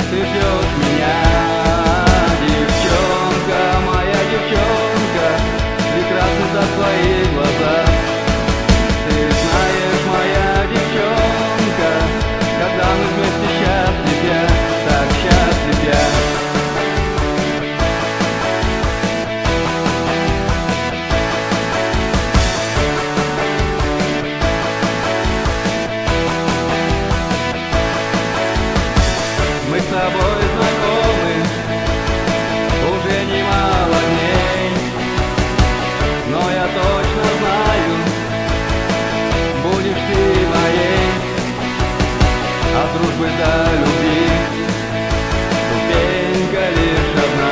ты ждешь меня. Девчонка, моя девчонка, прекрасны за твои глаза. Ты знаешь, моя девчонка, когда мы вместе счастлив я, так счастлив я. Мы с тобой знакомы уже немало дней, но я точно знаю, будешь ты моей. От дружбы до любви ступенька лишь одна,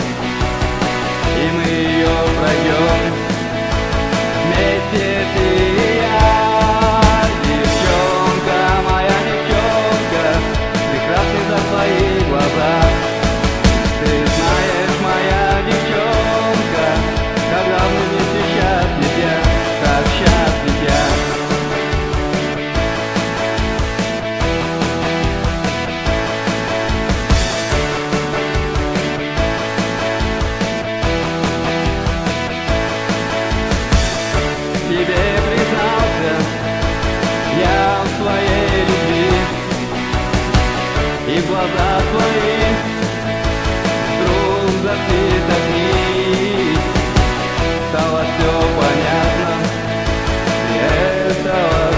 и мы ее пройдем вместе ты и я. Девчонка, моя девчонка, прекрасны за твои глаза. Ты знаешь, моя девчонка, когда мы вместе счастлив я, так счастлив я. Тебе признался я в своей любви, и в глаза твои вдруг зацвет огни. Стало все понятно, и этого